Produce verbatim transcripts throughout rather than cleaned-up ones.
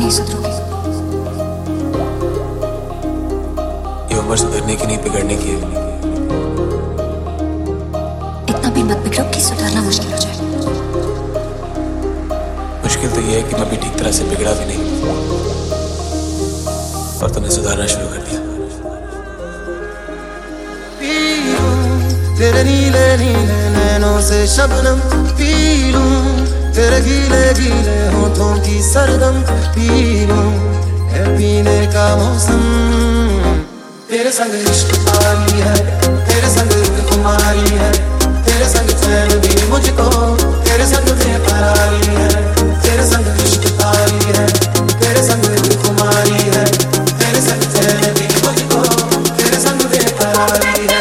नहीं सुधरोगे। ये उम्र सुधरने की नहीं, बिगड़ने की है। इतना भी मत बिगड़ो कि सुधरना मुश्किल हो जाए। मुश्किल तो ये है कि मैं भी ठीक तरह से बिगड़ा भी नहीं और तुमने सुधारना शुरू कर दिया। तेरे नीले नीले नैनों से शबनम पी लूं, तेरे गीले गीले होठों की सरगम पी लूं, है पीने का मौसम। तेरे संग इश्क पारी है, तेरे संग कुमारी है, तेरे संग चैन भी मुझको, तेरे संग बेकरारी है। तेरे संग इश्क पारी है, तेरे संग कुमारी है, तेरे संग चैन भी मुझको, तेरे संग बेकरारी है।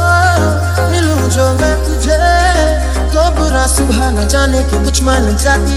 सुबह न जाने के कुछ मान जाती